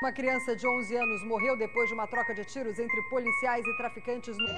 Uma criança de 11 anos morreu depois de uma troca de tiros entre policiais e traficantes no...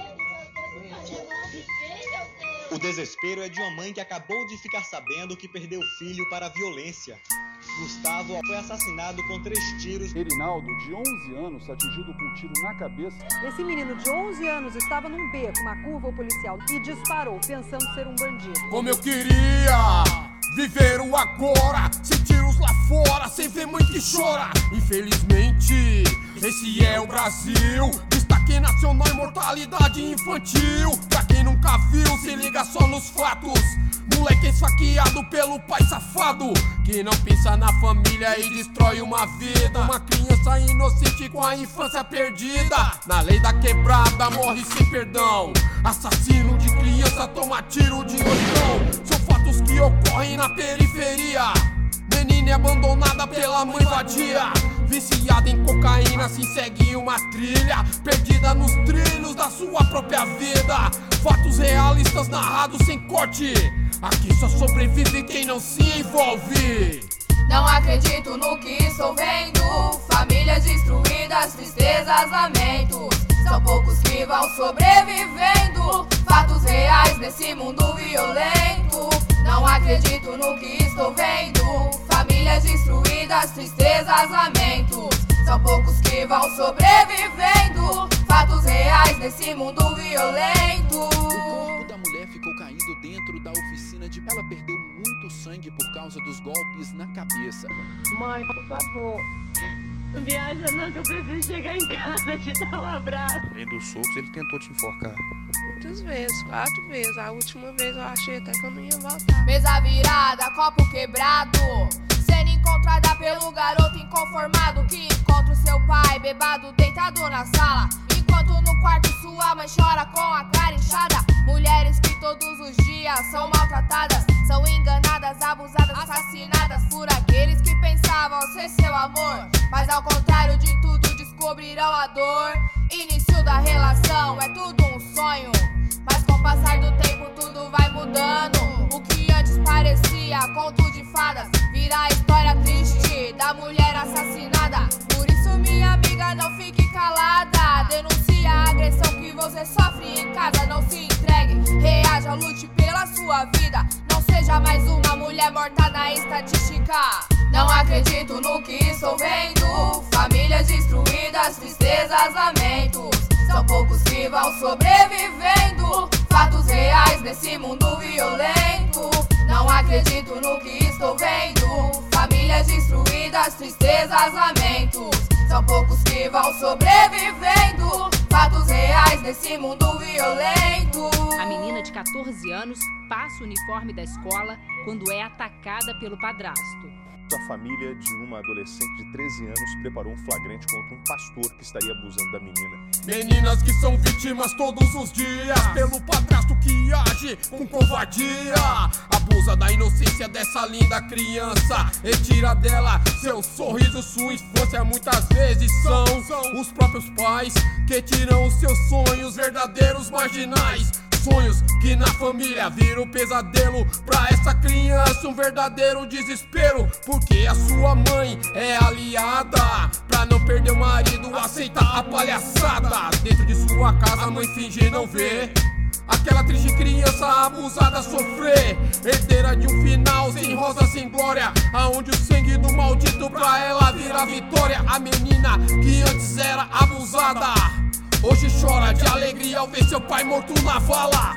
O desespero é de uma mãe que acabou de ficar sabendo que perdeu o filho para a violência. Gustavo foi assassinado com 3 tiros. Erinaldo, de 11 anos, atingido com um tiro na cabeça. Esse menino de 11 anos estava num beco, uma curva policial, e disparou, pensando ser um bandido. Como eu queria viver o agora, sem tiros lá fora, sem ver mãe que chora. Infelizmente, esse é o Brasil. Destaque nacional e mortalidade infantil. Pra quem nunca viu, se liga só nos fatos. Moleque esfaqueado pelo pai safado, que não pensa na família e destrói uma vida. Uma criança inocente com a infância perdida. Na lei da quebrada morre sem perdão. Assassino de criança toma tiro de olhão. São fatos que ocorrem na periferia. Menina abandonada pela mãe vadia, viciada em cocaína, se segue uma trilha, perdida nos trilhos da sua própria vida. Fatos realistas narrados sem corte. Aqui só sobrevive quem não se envolve. Não acredito no que estou vendo. Famílias destruídas, tristezas, lamentos. São poucos que vão sobrevivendo. Fatos reais nesse mundo violento. Não acredito no que estou vendo. Famílias destruídas, tristezas, lamentos. São poucos que vão sobrevivendo. Fatos reais nesse mundo violento. O corpo da mulher ficou caído dentro da oficina de... Ela perdeu muito sangue por causa dos golpes na cabeça. Mãe, por favor, não viaja não, que eu preciso chegar em casa te dar um abraço. Além dos socos, ele tentou te enforcar. Muitas vezes, 4 vezes. A última vez eu achei até que eu não ia voltar. Mesa virada, copo quebrado, sendo encontrada pelo garoto inconformado que encontra o seu pai bebado deitado na sala, enquanto no quarto sua mãe chora com a cara inchada. Mulheres que todos os dias são maltratadas, são enganadas, abusadas, assassinadas por aqueles que pensavam ser seu amor, mas ao contrário de tudo descobrirão a dor. Início da relação é tudo um sonho, mas com o passar do tempo tudo vai mudando. O que antes parecia conto de fadas vira a história triste da mulher assassinada. Por isso, minha amiga, não fique calada. Denuncie a agressão que você sofre em casa. Não se entregue, reaja, lute pela sua vida. Não seja mais uma mulher morta na estatística. Não acredito no que estou vendo. Famílias destruídas, tristezas, lamentos. São poucos que vão sobrevivendo. Fatos reais nesse mundo violento. Não acredito no que estou vendo. Famílias destruídas, tristezas, lamentos. São poucos que vão sobrevivendo. Fatos reais nesse mundo violento. A menina de 14 anos passa o uniforme da escola quando é atacada pelo padrasto. A família de uma adolescente de 13 anos preparou um flagrante contra um pastor que estaria abusando da menina. Meninas que são vítimas todos os dias pelo padrasto que age com covardia. Abusa da inocência dessa linda criança e tira dela seu sorriso, sua infância. Muitas vezes são os próprios pais que tiram os seus sonhos, verdadeiros marginais. Sonhos que na família viram pesadelo. Pra essa criança um verdadeiro desespero, porque a sua mãe é aliada. Pra não perder o marido, aceita a palhaçada. Dentro de sua casa a mãe finge não ver aquela triste criança abusada sofrer. Herdeira de um final sem rosa, sem glória, aonde o sangue do maldito pra ela vira vitória. A menina que antes era abusada hoje chora de alegria ao ver seu pai morto na vala.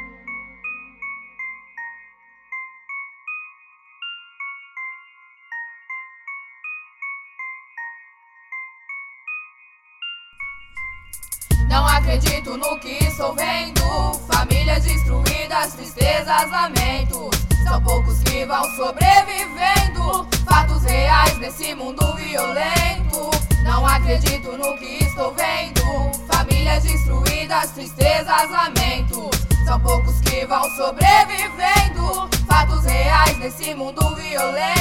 Não acredito no que estou vendo. Famílias destruídas, tristezas, lamentos. São poucos que vão sobrevivendo. Fatos reais nesse mundo violento. Não acredito no que estou vendo. Famílias destruídas, tristezas, lamentos. São poucos que vão sobrevivendo. Fatos reais nesse mundo violento.